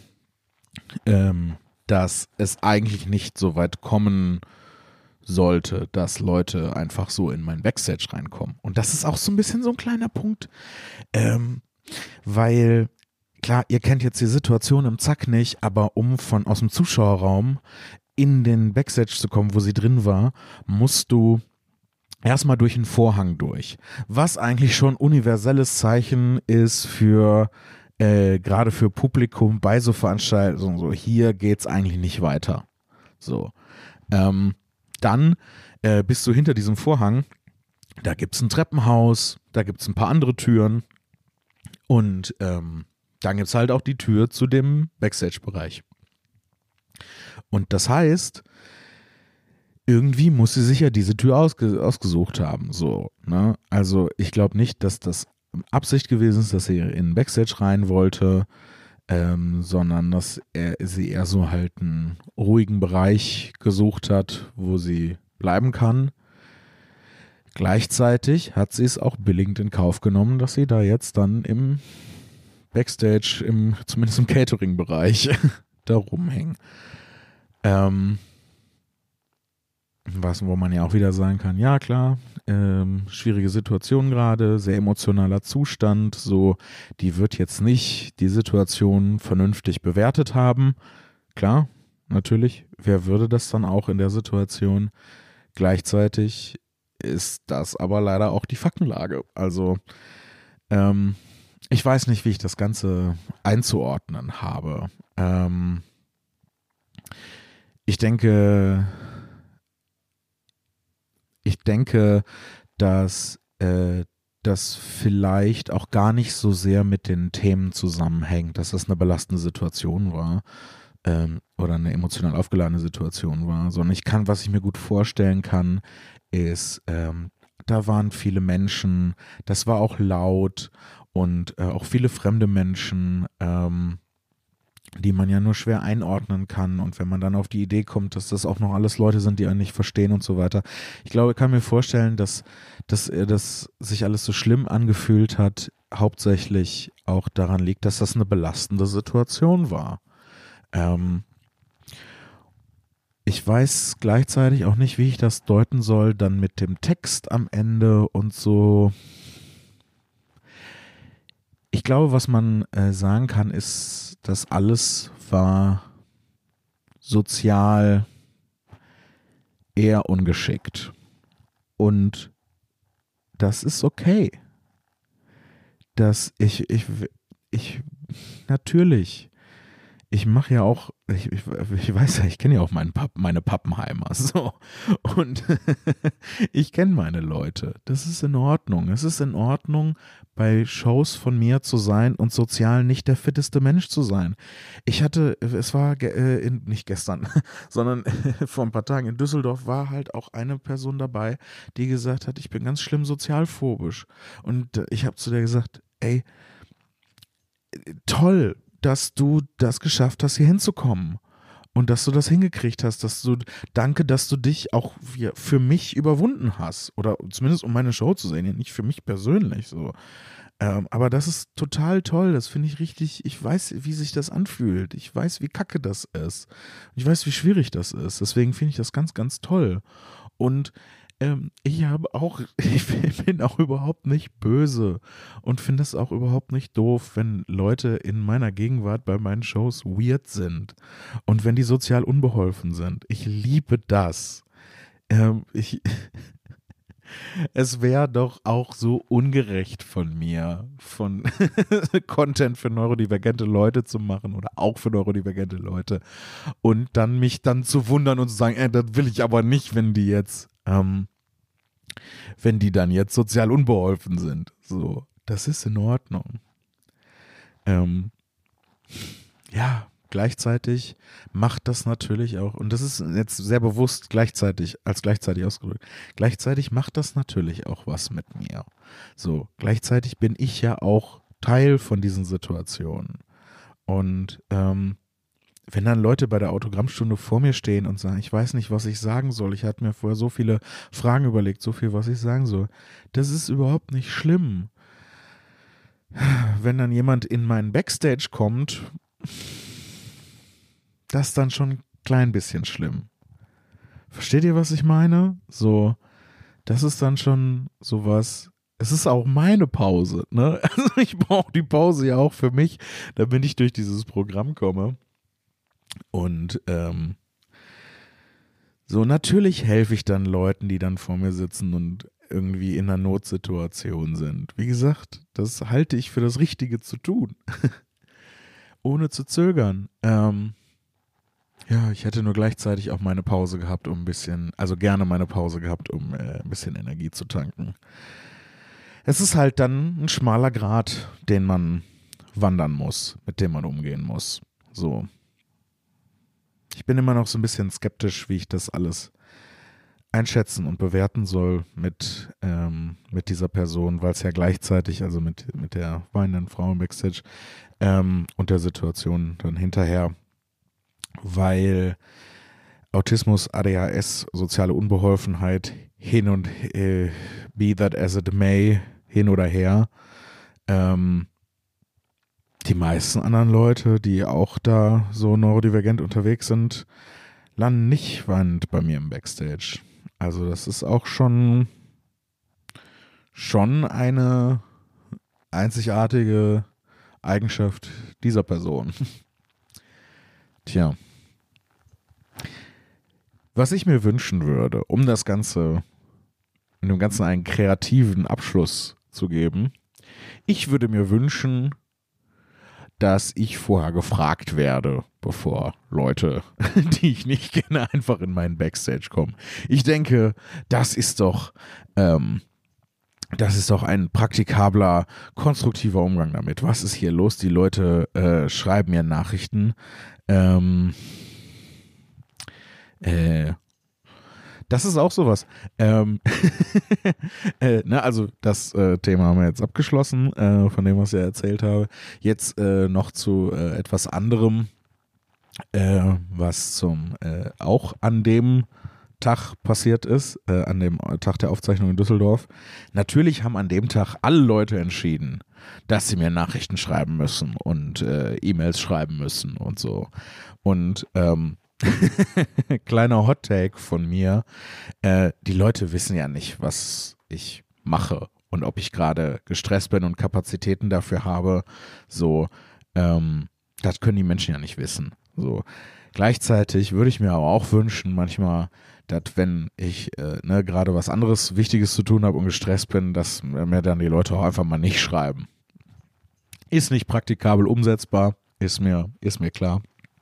dass es eigentlich nicht so weit kommen sollte, dass Leute einfach so in mein Backstage reinkommen. Und das ist auch so ein bisschen so ein kleiner Punkt, weil, klar, ihr kennt jetzt die Situation im Zack nicht, aber um aus dem Zuschauerraum in den Backstage zu kommen, wo sie drin war, musst du erstmal durch einen Vorhang durch. Was eigentlich schon universelles Zeichen ist für gerade für Publikum bei so Veranstaltungen, so hier geht's eigentlich nicht weiter. So. Dann bist du hinter diesem Vorhang, da gibt's ein Treppenhaus, da gibt's ein paar andere Türen und dann gibt's halt auch die Tür zu dem Backstage-Bereich. Und das heißt, irgendwie muss sie sich ja diese Tür ausgesucht haben. So, ne? Also ich glaube nicht, dass das Absicht gewesen ist, dass sie in den Backstage rein wollte, sondern dass sie eher so halt einen ruhigen Bereich gesucht hat, wo sie bleiben kann. Gleichzeitig hat sie es auch billigend in Kauf genommen, dass sie da jetzt dann im Backstage, zumindest im Catering-Bereich, da rumhängen. Wo man ja auch wieder sagen kann, ja klar, schwierige Situation gerade, sehr emotionaler Zustand, so, die wird jetzt nicht die Situation vernünftig bewertet haben. Klar, natürlich, wer würde das dann auch in der Situation? Gleichzeitig ist das aber leider auch die Faktenlage. Also, ich weiß nicht, wie ich das Ganze einzuordnen habe. Ich denke, dass das vielleicht auch gar nicht so sehr mit den Themen zusammenhängt, dass das eine belastende Situation war oder eine emotional aufgeladene Situation war, sondern was ich mir gut vorstellen kann, ist, da waren viele Menschen, das war auch laut und auch viele fremde Menschen, die man ja nur schwer einordnen kann, und wenn man dann auf die Idee kommt, dass das auch noch alles Leute sind, die einen nicht verstehen und so weiter. Ich glaube, ich kann mir vorstellen, dass das sich alles so schlimm angefühlt hat, hauptsächlich auch daran liegt, dass das eine belastende Situation war. Ich weiß gleichzeitig auch nicht, wie ich das deuten soll, dann mit dem Text am Ende und so. Ich glaube, was man sagen kann, ist, dass alles war sozial eher ungeschickt. Und das ist okay. Dass ich, natürlich, ich mache ja auch, ich weiß ja, ich kenne ja auch meine Pappenheimer, so. Und ich kenne meine Leute. Das ist in Ordnung. Es ist in Ordnung, bei Shows von mir zu sein und sozial nicht der fitteste Mensch zu sein. Es war nicht gestern, sondern vor ein paar Tagen in Düsseldorf war halt auch eine Person dabei, die gesagt hat, ich bin ganz schlimm sozialphobisch. Und ich habe zu der gesagt, ey, toll, dass du das geschafft hast, hier hinzukommen. Und dass du das hingekriegt hast, danke, dass du dich auch für mich überwunden hast. Oder zumindest um meine Show zu sehen, nicht für mich persönlich so. Aber das ist total toll, das finde ich richtig, ich weiß, wie sich das anfühlt. Ich weiß, wie kacke das ist. Ich weiß, wie schwierig das ist. Deswegen finde ich das ganz, ganz toll. Und ich bin auch überhaupt nicht böse und finde es auch überhaupt nicht doof, wenn Leute in meiner Gegenwart bei meinen Shows weird sind und wenn die sozial unbeholfen sind. Ich liebe das. Ähm, ich, Es wäre doch auch so ungerecht von mir, von Content für neurodivergente Leute zu machen oder auch für neurodivergente Leute und dann mich dann zu wundern und zu sagen, das will ich aber nicht, wenn die dann jetzt sozial unbeholfen sind. So, das ist in Ordnung. Ähm, ja, gleichzeitig macht das natürlich auch, und das ist jetzt sehr bewusst gleichzeitig ausgedrückt, gleichzeitig macht das natürlich auch was mit mir. So, gleichzeitig bin ich ja auch Teil von diesen Situationen. Und wenn dann Leute bei der Autogrammstunde vor mir stehen und sagen, ich weiß nicht, was ich sagen soll, ich hatte mir vorher so viele Fragen überlegt, so viel, was ich sagen soll, das ist überhaupt nicht schlimm. Wenn dann jemand in meinen Backstage kommt, das ist dann schon ein klein bisschen schlimm. Versteht ihr, was ich meine? So, das ist dann schon sowas. Es ist auch meine Pause, ne? Also ich brauche die Pause ja auch für mich, damit ich durch dieses Programm komme. Und so, natürlich helfe ich dann Leuten, die dann vor mir sitzen und irgendwie in einer Notsituation sind. Wie gesagt, das halte ich für das Richtige zu tun. Ohne zu zögern. Ja, ich hätte nur gleichzeitig auch meine Pause gehabt, um ein bisschen, also gerne meine Pause gehabt, um ein bisschen Energie zu tanken. Es ist halt dann ein schmaler Grat, den man wandern muss, mit dem man umgehen muss. So. Ich bin immer noch so ein bisschen skeptisch, wie ich das alles einschätzen und bewerten soll mit dieser Person, weil es ja gleichzeitig, also mit der weinenden Frau im Backstage und der Situation dann hinterher, weil Autismus, ADHS, soziale Unbeholfenheit, hin und be that as it may, hin oder her, die meisten anderen Leute, die auch da so neurodivergent unterwegs sind, landen nicht weinend bei mir im Backstage. Also das ist auch schon eine einzigartige Eigenschaft dieser Person. Tja. Was ich mir wünschen würde, um dem Ganzen einen kreativen Abschluss zu geben, ich würde mir wünschen, dass ich vorher gefragt werde, bevor Leute, die ich nicht kenne, einfach in meinen Backstage kommen. Ich denke, das ist doch ein praktikabler, konstruktiver Umgang damit. Was ist hier los? Die Leute schreiben mir Nachrichten. Das ist auch sowas. Also das Thema haben wir jetzt abgeschlossen, von dem, was ich erzählt habe. Jetzt noch zu etwas anderem, was auch an dem Tag passiert ist, an dem Tag der Aufzeichnung in Düsseldorf. Natürlich haben an dem Tag alle Leute entschieden, dass sie mir Nachrichten schreiben müssen und E-Mails schreiben müssen und so. Und kleiner Hot-Take von mir, die Leute wissen ja nicht, was ich mache und ob ich gerade gestresst bin und Kapazitäten dafür habe, so, das können die Menschen ja nicht wissen. So. Gleichzeitig würde ich mir aber auch wünschen, manchmal, dass wenn ich gerade was anderes Wichtiges zu tun habe und gestresst bin, dass mir dann die Leute auch einfach mal nicht schreiben. Ist nicht praktikabel umsetzbar, ist mir klar.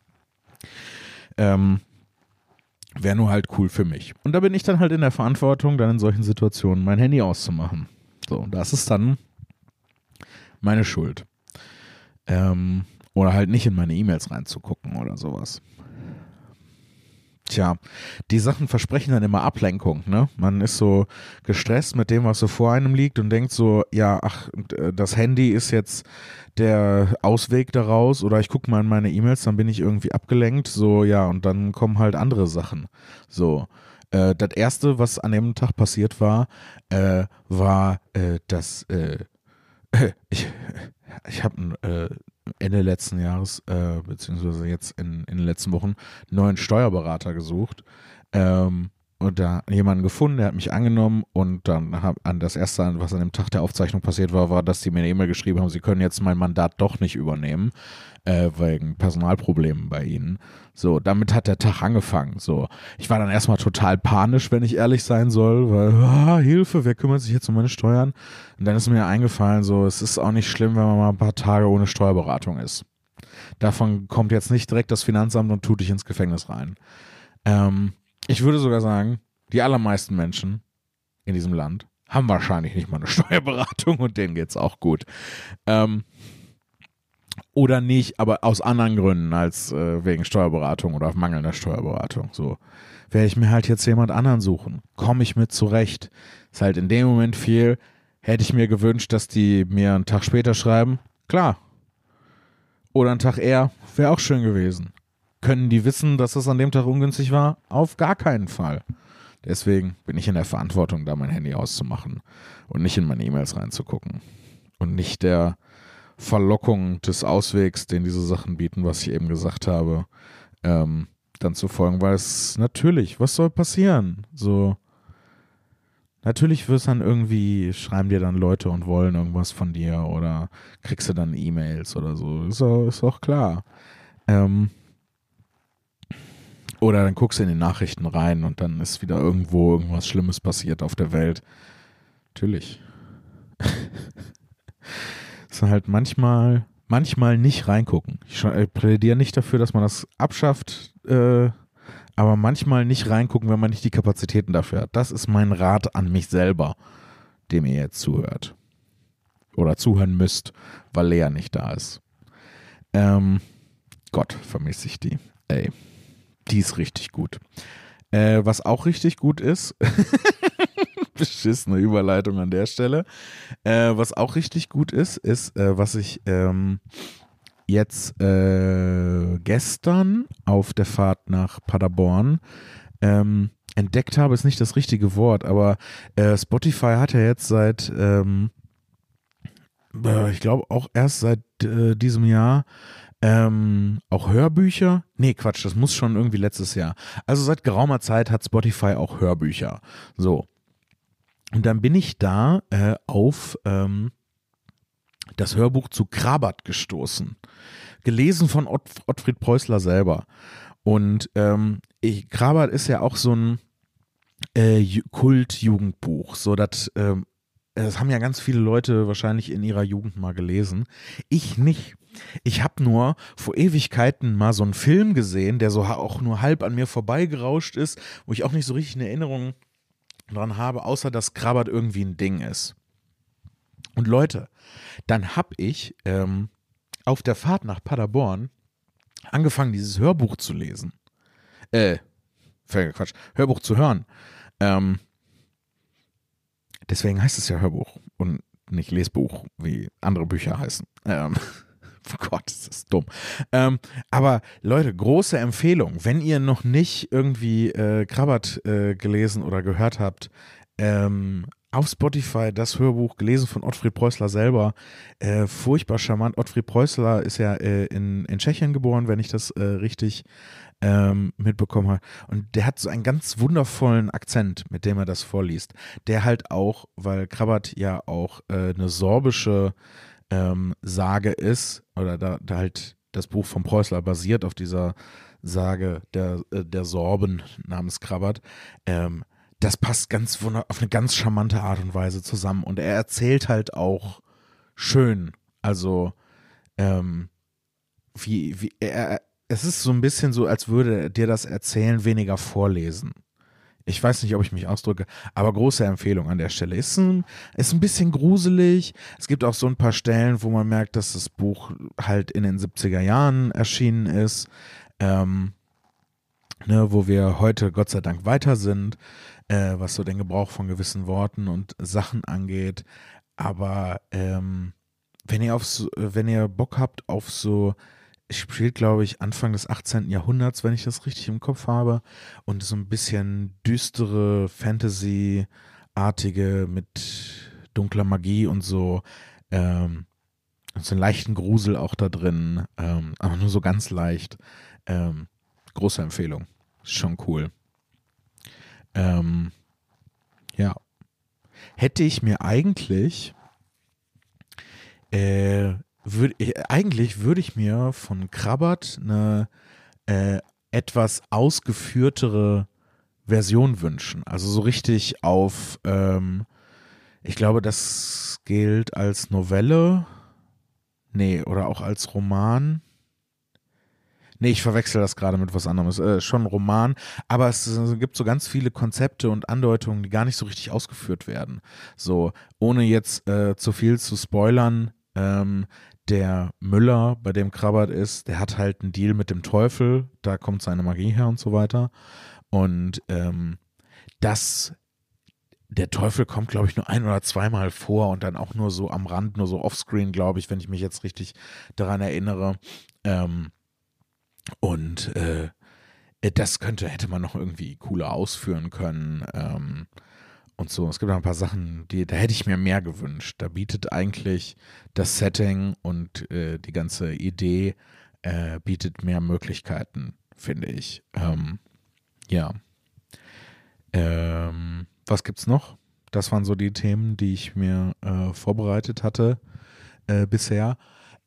Wäre nur halt cool für mich. Und da bin ich dann halt in der Verantwortung, dann in solchen Situationen mein Handy auszumachen. So, das ist dann meine Schuld. Oder halt nicht in meine E-Mails reinzugucken oder sowas. Tja, die Sachen versprechen dann immer Ablenkung, ne? Man ist so gestresst mit dem, was so vor einem liegt und denkt so, ja, ach, das Handy ist jetzt der Ausweg daraus oder ich gucke mal in meine E-Mails, dann bin ich irgendwie abgelenkt, so, ja, und dann kommen halt andere Sachen. So, das Erste, was an dem Tag passiert war, dass ich habe Ende letzten Jahres, beziehungsweise jetzt in den letzten Wochen, einen neuen Steuerberater gesucht und da jemanden gefunden, der hat mich angenommen und dann das Erste, was an dem Tag der Aufzeichnung passiert war, dass die mir eine E-Mail geschrieben haben, sie können jetzt mein Mandat doch nicht übernehmen, wegen Personalproblemen bei ihnen. So, damit hat der Tag angefangen. So, ich war dann erstmal total panisch, wenn ich ehrlich sein soll, weil, Hilfe, wer kümmert sich jetzt um meine Steuern? Und dann ist mir eingefallen, so, es ist auch nicht schlimm, wenn man mal ein paar Tage ohne Steuerberatung ist. Davon kommt jetzt nicht direkt das Finanzamt und tut dich ins Gefängnis rein. Ich würde sogar sagen, die allermeisten Menschen in diesem Land haben wahrscheinlich nicht mal eine Steuerberatung und denen geht's auch gut. Oder nicht, aber aus anderen Gründen als wegen Steuerberatung oder mangelnder Steuerberatung. So werde ich mir halt jetzt jemand anderen suchen. Komme ich mit zurecht. Ist halt in dem Moment viel. Hätte ich mir gewünscht, dass die mir einen Tag später schreiben. Klar. Oder einen Tag eher. Wäre auch schön gewesen. Können die wissen, dass es an dem Tag ungünstig war? Auf gar keinen Fall. Deswegen bin ich in der Verantwortung, da mein Handy auszumachen und nicht in meine E-Mails reinzugucken. Und nicht der Verlockung des Auswegs, den diese Sachen bieten, was ich eben gesagt habe, dann zu folgen, weil es natürlich, was soll passieren? So, natürlich wirst dann irgendwie, schreiben dir dann Leute und wollen irgendwas von dir oder kriegst du dann E-Mails oder so, ist auch klar. Oder dann guckst du in die Nachrichten rein und dann ist wieder irgendwo irgendwas Schlimmes passiert auf der Welt. Natürlich. Es ist halt manchmal nicht reingucken. Ich plädiere nicht dafür, dass man das abschafft, aber manchmal nicht reingucken, wenn man nicht die Kapazitäten dafür hat. Das ist mein Rat an mich selber, dem ihr jetzt zuhört. Oder zuhören müsst, weil Lea nicht da ist. Gott, vermisse ich die. Ey, die ist richtig gut. Was auch richtig gut ist, beschissene Überleitung an der Stelle. Was auch richtig gut ist, was ich jetzt gestern auf der Fahrt nach Paderborn entdeckt habe, ist nicht das richtige Wort, aber Spotify hat ja jetzt seit, ich glaube auch erst seit diesem Jahr auch Hörbücher. Nee, Quatsch, das muss schon irgendwie letztes Jahr. Also seit geraumer Zeit hat Spotify auch Hörbücher. So. Und dann bin ich da auf das Hörbuch zu Krabat gestoßen. Gelesen von Ottfried Preußler selber. Und Krabat ist ja auch so ein Kult-Jugendbuch. So, das haben ja ganz viele Leute wahrscheinlich in ihrer Jugend mal gelesen. Ich nicht. Ich habe nur vor Ewigkeiten mal so einen Film gesehen, der so auch nur halb an mir vorbeigerauscht ist, wo ich auch nicht so richtig eine Erinnerung dran habe, außer dass Krabat irgendwie ein Ding ist. Und Leute, dann habe ich auf der Fahrt nach Paderborn angefangen, dieses Hörbuch zu lesen. Hörbuch zu hören. Deswegen heißt es ja Hörbuch und nicht Lesbuch, wie andere Bücher heißen. Oh Gott, ist das dumm. Aber Leute, große Empfehlung, wenn ihr noch nicht irgendwie Krabat gelesen oder gehört habt, auf Spotify das Hörbuch, gelesen von Ottfried Preußler selber. Furchtbar charmant. Ottfried Preußler ist ja in Tschechien geboren, wenn ich das richtig mitbekommen habe. Und der hat so einen ganz wundervollen Akzent, mit dem er das vorliest. Der halt auch, weil Krabat ja auch eine sorbische Sage ist, oder da halt das Buch von Preußler basiert auf dieser Sage der Sorben namens Krabat, das passt auf eine ganz charmante Art und Weise zusammen. Und er erzählt halt auch schön. Also, es ist so ein bisschen so, als würde er dir das Erzählen weniger vorlesen. Ich weiß nicht, ob ich mich ausdrücke, aber große Empfehlung an der Stelle. Ist ein bisschen gruselig. Es gibt auch so ein paar Stellen, wo man merkt, dass das Buch halt in den 70er Jahren erschienen ist, wo wir heute Gott sei Dank weiter sind, was so den Gebrauch von gewissen Worten und Sachen angeht. Aber wenn ihr Bock habt auf so, es spielt, glaube ich, Anfang des 18. Jahrhunderts, wenn ich das richtig im Kopf habe, und so ein bisschen düstere Fantasy-artige mit dunkler Magie und so, so einen leichten Grusel auch da drin, aber nur so ganz leicht. Große Empfehlung. Ist schon cool. Ja. Hätte ich mir eigentlich würde ich mir von Krabat eine etwas ausgeführtere Version wünschen. Also so richtig auf, ich glaube, das gilt als Novelle. Nee, oder auch als Roman. Nee, ich verwechsel das gerade mit was anderem. Schon ein Roman, aber es gibt so ganz viele Konzepte und Andeutungen, die gar nicht so richtig ausgeführt werden. So, ohne jetzt zu viel zu spoilern, der Müller, bei dem Krabat ist, der hat halt einen Deal mit dem Teufel, da kommt seine Magie her und so weiter. Und der Teufel kommt, glaube ich, nur ein- oder zweimal vor und dann auch nur so am Rand, nur so offscreen, glaube ich, wenn ich mich jetzt richtig daran erinnere. Das hätte man noch irgendwie cooler ausführen können. Und so. Es gibt auch ein paar Sachen, da hätte ich mir mehr gewünscht. Da bietet eigentlich das Setting und die ganze Idee bietet mehr Möglichkeiten, finde ich. Ja. Was gibt's noch? Das waren so die Themen, die ich mir vorbereitet hatte bisher.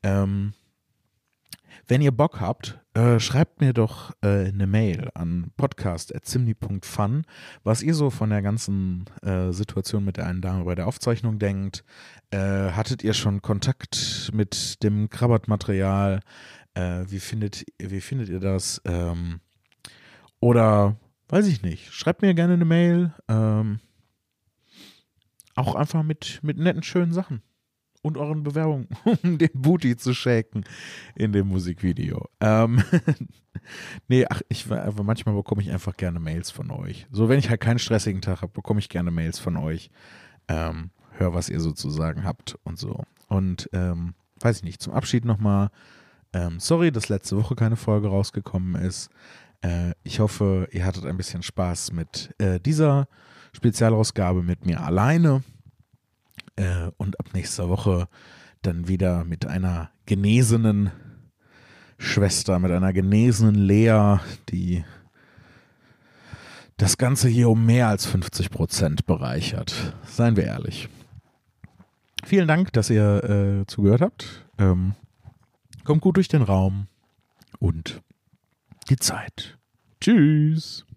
Wenn ihr Bock habt, schreibt mir doch eine Mail an podcast@zimni.fun, was ihr so von der ganzen Situation mit der einen Dame bei der Aufzeichnung denkt. Hattet ihr schon Kontakt mit dem Krabat-Material? Wie findet ihr das? Oder weiß ich nicht. Schreibt mir gerne eine Mail. Auch einfach mit netten, schönen Sachen. Und euren Bewerbungen, um den Booty zu shaken in dem Musikvideo. Nee, manchmal bekomme ich einfach gerne Mails von euch. So, wenn ich halt keinen stressigen Tag habe, bekomme ich gerne Mails von euch. Hör, was ihr so zu sagen habt und so. Und weiß ich nicht, zum Abschied nochmal, sorry, dass letzte Woche keine Folge rausgekommen ist. Ich hoffe, ihr hattet ein bisschen Spaß mit dieser Spezialausgabe mit mir alleine. Und ab nächster Woche dann wieder mit einer genesenen Schwester, mit einer genesenen Lea, die das Ganze hier um mehr als 50% bereichert. Seien wir ehrlich. Vielen Dank, dass ihr zugehört habt. Kommt gut durch den Raum und die Zeit. Tschüss.